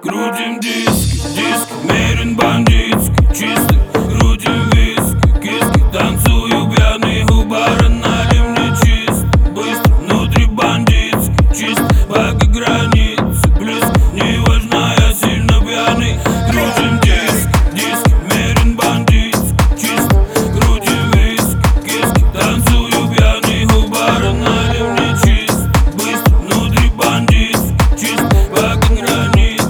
Крутим диск, мерен бандитский, чистый. Крутим виски, киски, танцую пьяный у бара, налей мне чист. Быстро, внутри бандитский, чист, пока границы близко. Не важно, я сильно пьяный. Крутим диск, мерен бандитский, чист. Крутим виски, киски, танцую пьяный у бара, налей мне чист. Быстро, внутри бандитский, чист, пока границы.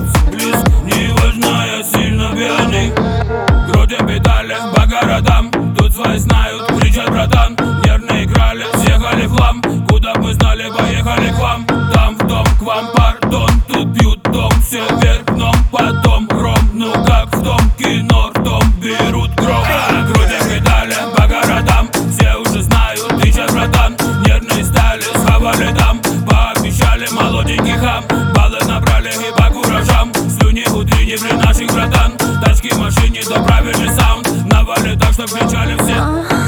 Крутим педали по городам, тут свои знают, кричат братан. Нервно играли, съехали в хлам. Куда мы знали, поехали к вам. Там в дом, к вам, пардон. Тут бьют дом, все вверх дном. Потом ром, ну как в том кино, ртом берут гром. Крутим педали по городам, все уже знают, кричат братан. Нервные стали, схавали там. Пообещали молоденький хам. Баллы набрали и по куражам. Слюни утренние при наших братан. Тачки в машине, доправили саунд. Навали так, что кричали все.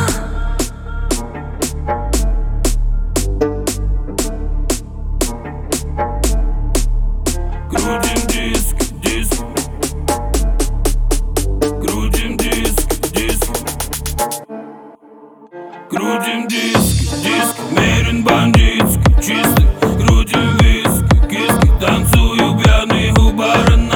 Крутим диск. Крутим диск. Крутим диск, мерен бандитский, чистый. Крутим виски, киски, танцую пьяный у бара.